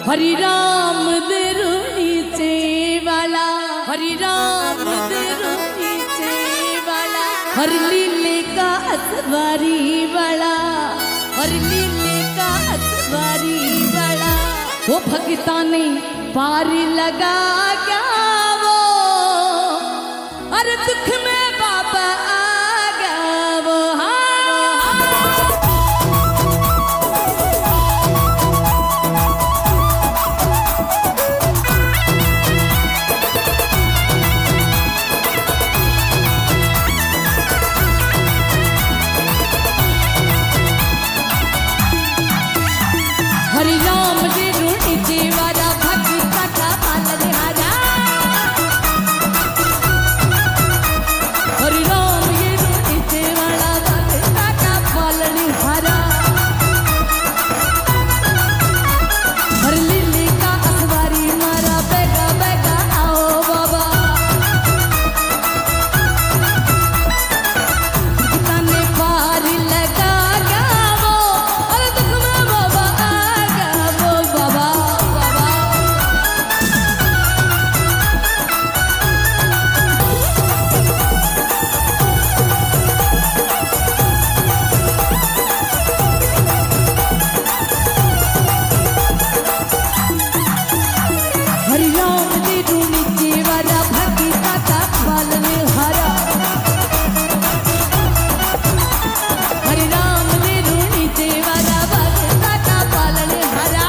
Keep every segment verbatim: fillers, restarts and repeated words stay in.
हरि राम नीचे वाला, हरि राम नीचे वाला, हर लीले का असवारी वाला, हर लीले का असवारी वाला, वो भगता ने पारी लगा क्या वो, हर दुख में बाबा आ गया वो। हाँ हरि राम जी रूणी जीवारा भक्ता का पालन हारा, हरि राम ये रूणी जीवारा भक्ता का पालन हारा, हर लिली का असवारी मारा बेगा बेगा आओ बाबा, भक्ता ने पारी लगा गया वो, हर दुख में बाबा हरि राम जी रूणी जीवारा भक्ता का पालन हारा, हरि राम जी रूणी जीवारा भक्ता का पालन हारा,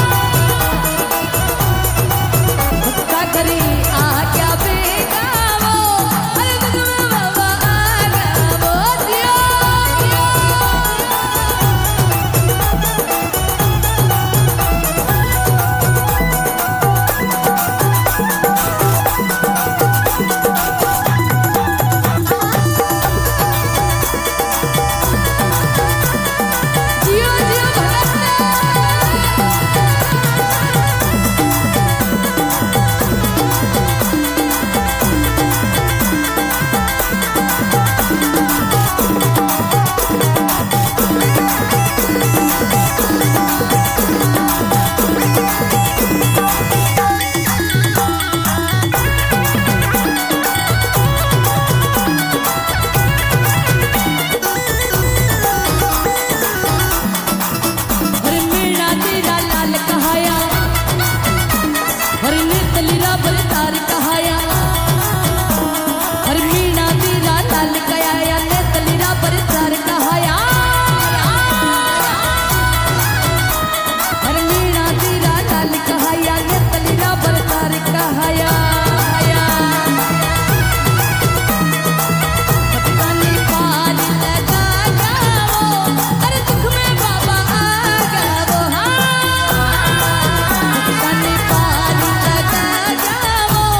भक्ता करे आ क्या बेगा वो, हर दुख में बाबा आ गया वो। जियो जियो जियो हर मीणा तेरा लाल कहाया, हर निर्तलीरा बलतार कहाया, हर मीणा तेरा लाल कहाया, निर्तलीरा बलतार कहाया, हर मीणा तेरा लाल कहाया, निर्तलीरा बलतार कहाया, भक्ता ने पारी लगा गया वो, हर दुख में बाबा आ गया वो। हाँ भक्ता ने पारी लगा गया वो,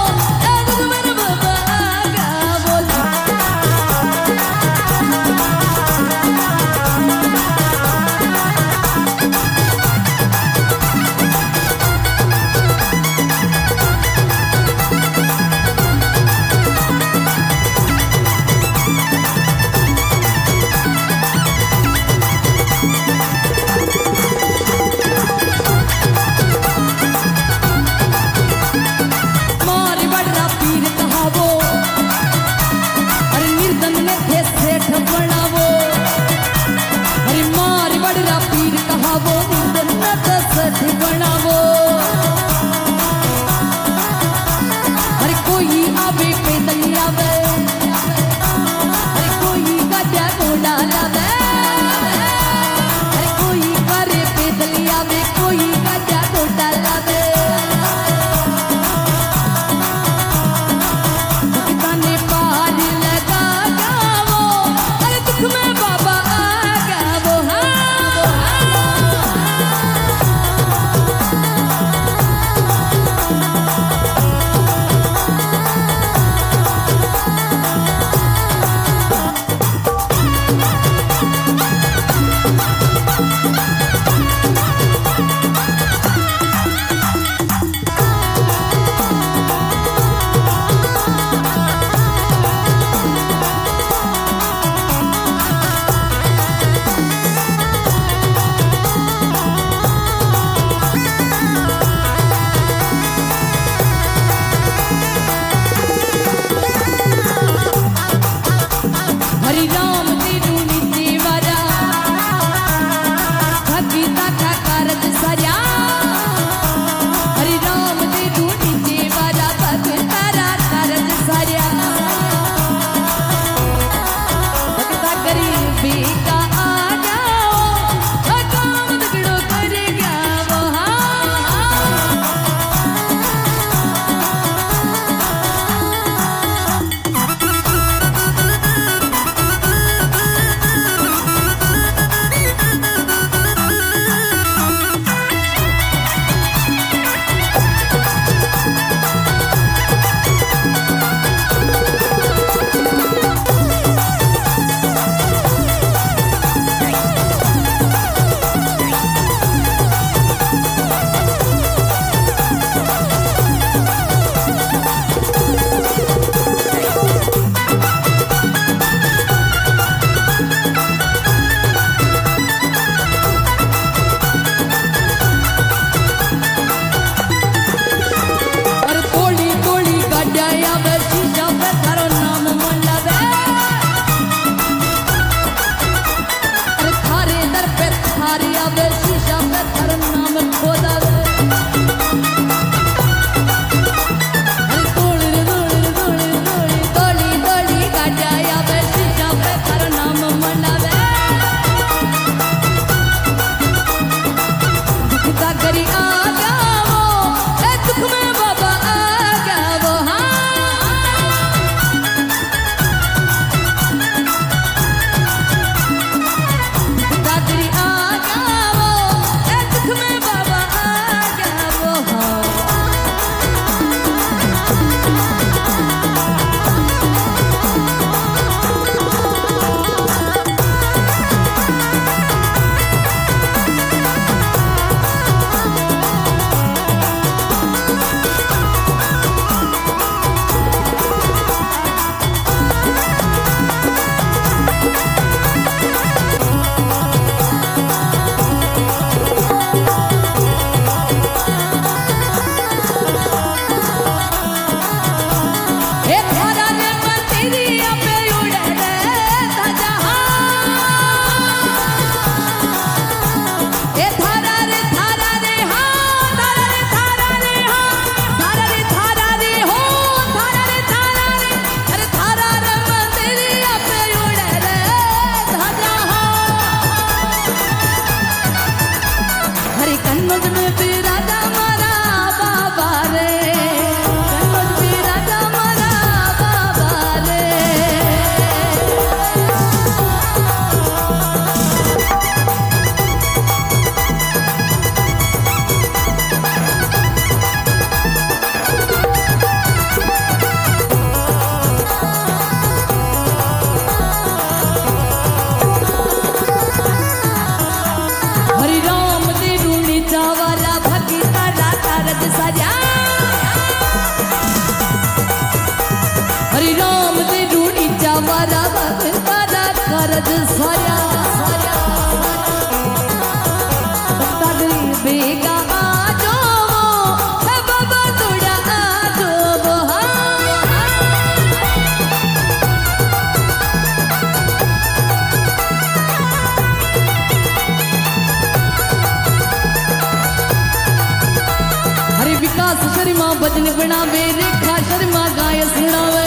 शर्मा भजन बनावे, रेखा शर्मा गाय सुनावे।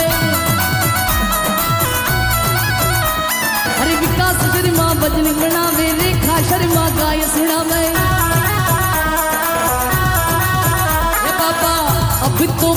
अरे विकास शर्मा भजन बनावे, रेखा शर्मा गाय सुनावे। बाबा अब तो